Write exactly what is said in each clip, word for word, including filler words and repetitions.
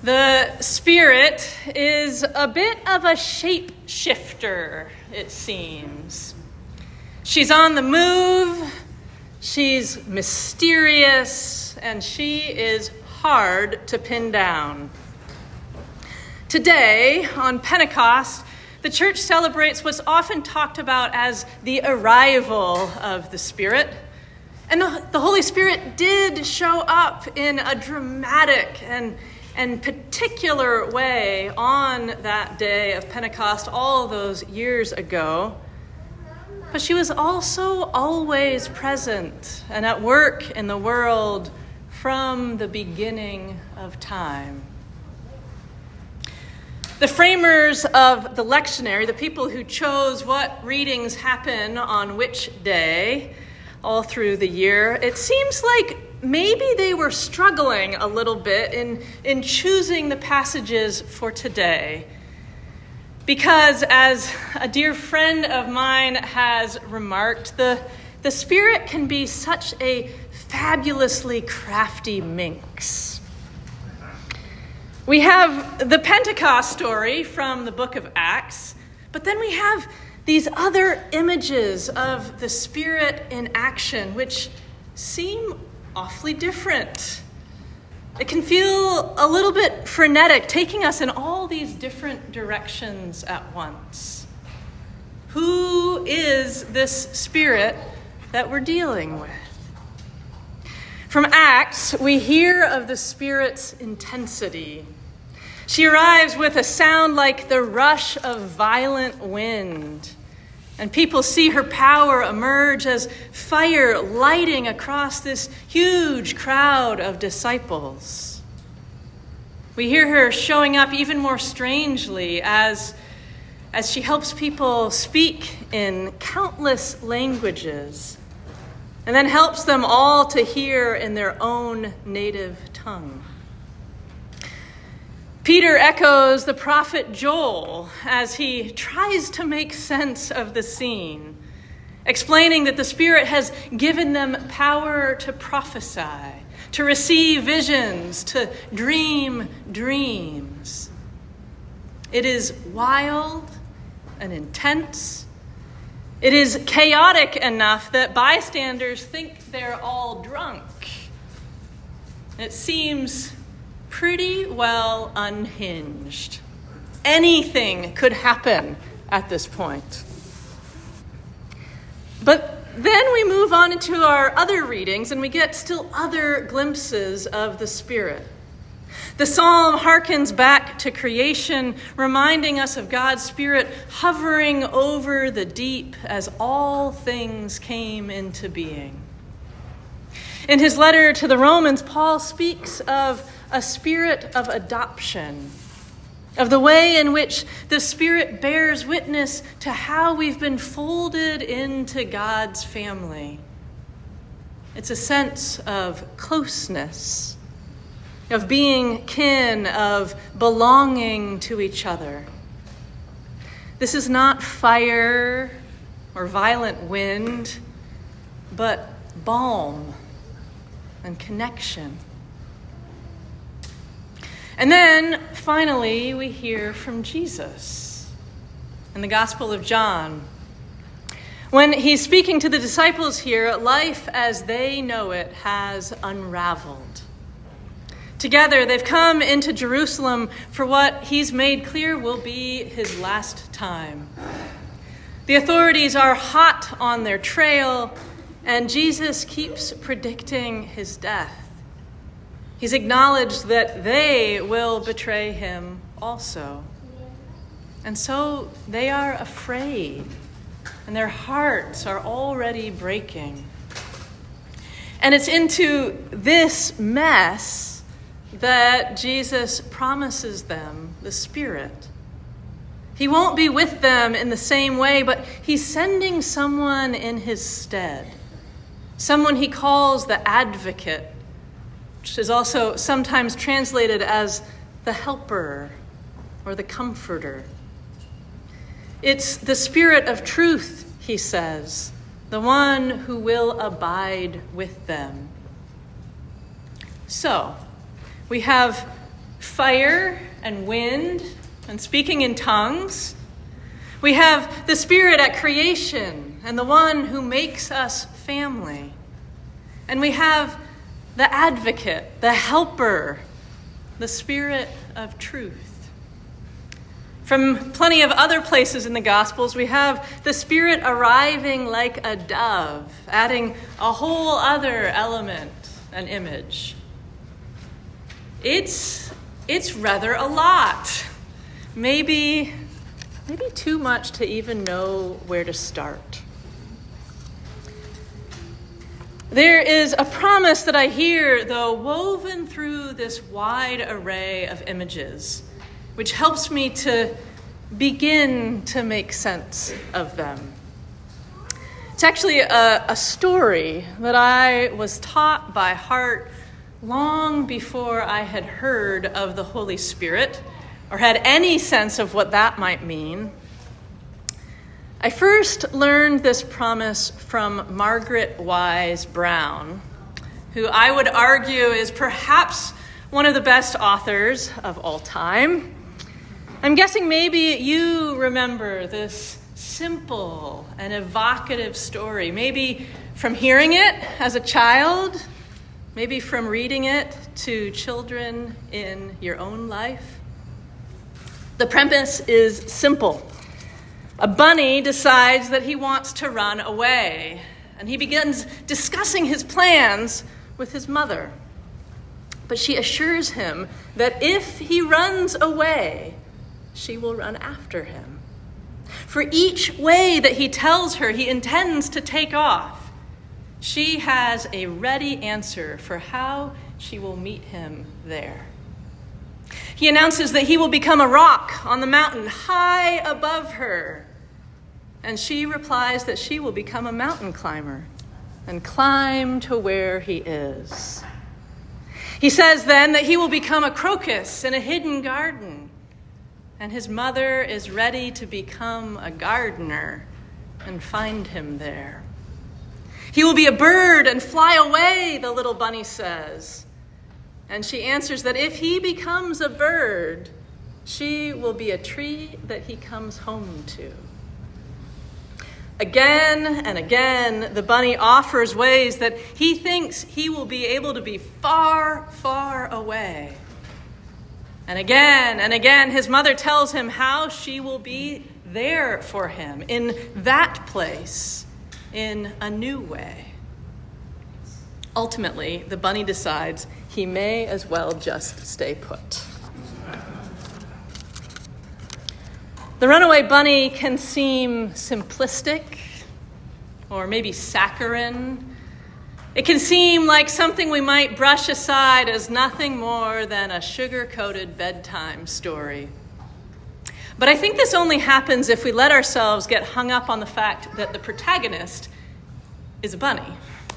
The Spirit is a bit of a shapeshifter, it seems. She's on the move, she's mysterious, and she is hard to pin down. Today, on Pentecost, the church celebrates what's often talked about as the arrival of the Spirit. And the, the Holy Spirit did show up in a dramatic and and particular way on that day of Pentecost all those years ago. But she was also always present and at work in the world from the beginning of time. The framers of the lectionary, the people who chose what readings happen on which day all through the year, it seems like maybe they were struggling a little bit in, in choosing the passages for today. Because as a dear friend of mine has remarked, the, the Spirit can be such a fabulously crafty minx. We have the Pentecost story from the book of Acts, but then we have these other images of the Spirit in action, which seem awfully different. It can feel a little bit frenetic, taking us in all these different directions at once. Who is this Spirit that we're dealing with? From Acts, we hear of the Spirit's intensity. She arrives with a sound like the rush of violent wind. And people see her power emerge as fire lighting across this huge crowd of disciples. We hear her showing up even more strangely as, as she helps people speak in countless languages and then helps them all to hear in their own native tongue. Peter echoes the prophet Joel as he tries to make sense of the scene, explaining that the Spirit has given them power to prophesy, to receive visions, to dream dreams. It is wild and intense. It is chaotic enough that bystanders think they're all drunk. It seems pretty well unhinged. Anything could happen at this point. But then we move on into our other readings and we get still other glimpses of the Spirit. The psalm harkens back to creation, reminding us of God's Spirit hovering over the deep as all things came into being. In his letter to the Romans, Paul speaks of a spirit of adoption, of the way in which the Spirit bears witness to how we've been folded into God's family. It's a sense of closeness, of being kin, of belonging to each other. This is not fire or violent wind, but balm and connection. And then, finally, we hear from Jesus in the Gospel of John. When he's speaking to the disciples here, life as they know it has unraveled. Together, they've come into Jerusalem for what he's made clear will be his last time. The authorities are hot on their trail, and Jesus keeps predicting his death. He's acknowledged that they will betray him also. And so they are afraid, and their hearts are already breaking. And it's into this mess that Jesus promises them the Spirit. He won't be with them in the same way, but he's sending someone in his stead, someone he calls the Advocate, which is also sometimes translated as the helper or the comforter. It's the Spirit of truth, he says, the one who will abide with them. So, we have fire and wind and speaking in tongues. We have the Spirit at creation and the one who makes us family. And we have the advocate, the helper, the Spirit of truth. From plenty of other places in the Gospels, we have the Spirit arriving like a dove, adding a whole other element and image. It's, it's rather a lot. Maybe, maybe too much to even know where to start. There is a promise that I hear, though, woven through this wide array of images, which helps me to begin to make sense of them. It's actually a, a story that I was taught by heart long before I had heard of the Holy Spirit or had any sense of what that might mean. I first learned this promise from Margaret Wise Brown, who I would argue is perhaps one of the best authors of all time. I'm guessing maybe you remember this simple and evocative story, maybe from hearing it as a child, maybe from reading it to children in your own life. The premise is simple. A bunny decides that he wants to run away, and he begins discussing his plans with his mother. But she assures him that if he runs away, she will run after him. For each way that he tells her he intends to take off, she has a ready answer for how she will meet him there. He announces that he will become a rock on the mountain high above her, and she replies that she will become a mountain climber and climb to where he is. He says then that he will become a crocus in a hidden garden, and his mother is ready to become a gardener and find him there. He will be a bird and fly away, the little bunny says. And she answers that if he becomes a bird, she will be a tree that he comes home to. Again and again, the bunny offers ways that he thinks he will be able to be far, far away. And again and again, his mother tells him how she will be there for him in that place in a new way. Ultimately, the bunny decides he may as well just stay put. The runaway bunny can seem simplistic or maybe saccharine. It can seem like something we might brush aside as nothing more than a sugar-coated bedtime story. But I think this only happens if we let ourselves get hung up on the fact that the protagonist is a bunny.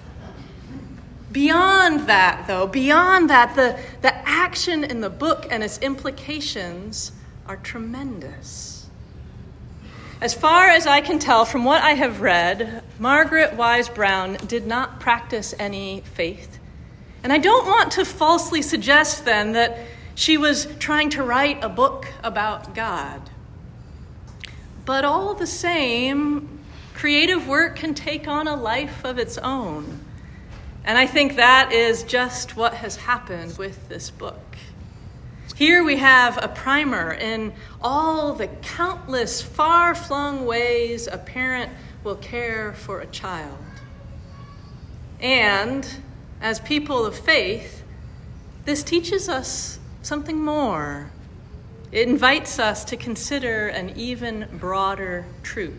Beyond that, though, beyond that, the, the action in the book and its implications are tremendous. As far as I can tell from what I have read, Margaret Wise Brown did not practice any faith. And I don't want to falsely suggest then that she was trying to write a book about God. But all the same, creative work can take on a life of its own. And I think that is just what has happened with this book. Here we have a primer in all the countless far-flung ways a parent will care for a child. And as people of faith, this teaches us something more. It invites us to consider an even broader truth.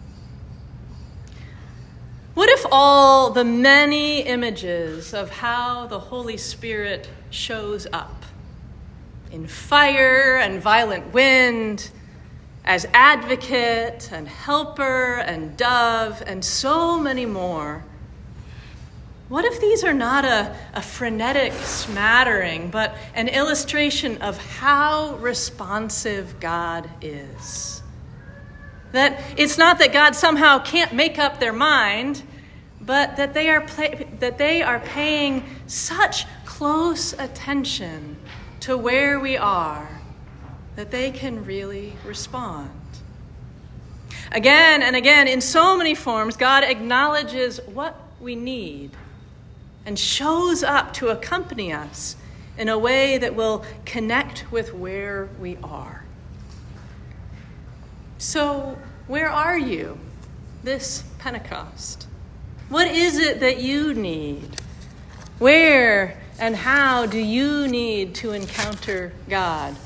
What if all the many images of how the Holy Spirit shows up in fire and violent wind, as advocate and helper and dove and so many more, what if these are not a, a frenetic smattering, but an illustration of how responsive God is? That it's not that God somehow can't make up their mind, but that they are play, that they are paying such close attention to where we are that they can really respond. Again and again, in so many forms, God acknowledges what we need and shows up to accompany us in a way that will connect with where we are. So, where are you this Pentecost? What is it that you need? Where and how do you need to encounter God?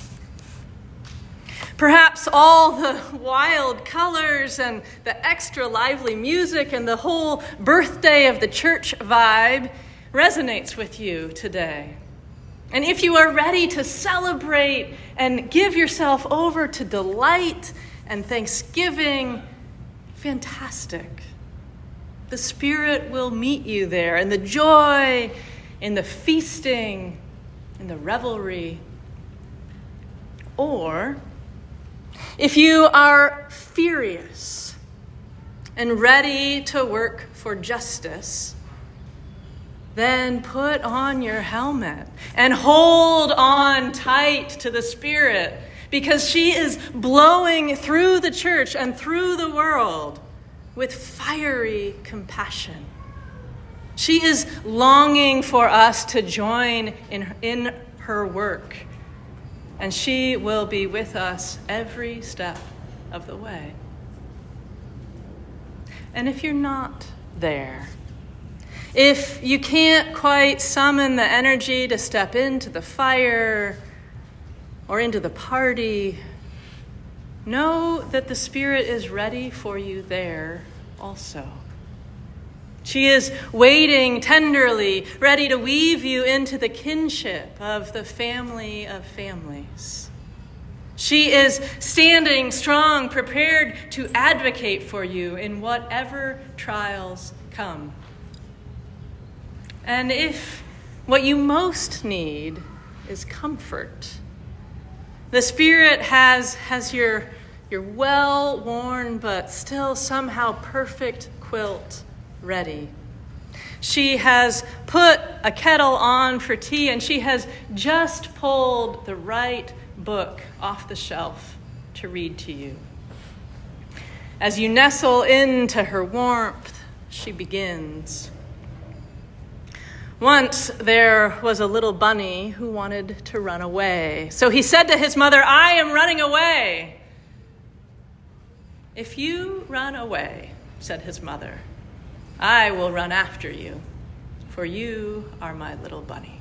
Perhaps all the wild colors and the extra lively music and the whole birthday of the church vibe resonates with you today. And if you are ready to celebrate and give yourself over to delight and thanksgiving, fantastic. The Spirit will meet you there, and the joy, in the feasting, in the revelry. Or, if you are furious and ready to work for justice, then put on your helmet and hold on tight to the Spirit, because she is blowing through the church and through the world with fiery compassion. She is longing for us to join in, in her work, and she will be with us every step of the way. And if you're not there, if you can't quite summon the energy to step into the fire or into the party, know that the Spirit is ready for you there also. She is waiting tenderly, ready to weave you into the kinship of the family of families. She is standing strong, prepared to advocate for you in whatever trials come. And if what you most need is comfort, the Spirit has, has your, your well-worn but still somehow perfect quilt ready. She has put a kettle on for tea, and she has just pulled the right book off the shelf to read to you. As you nestle into her warmth, she begins. Once there was a little bunny who wanted to run away. So he said to his mother, "I am running away." "If you run away," said his mother, "I will run after you, for you are my little bunny."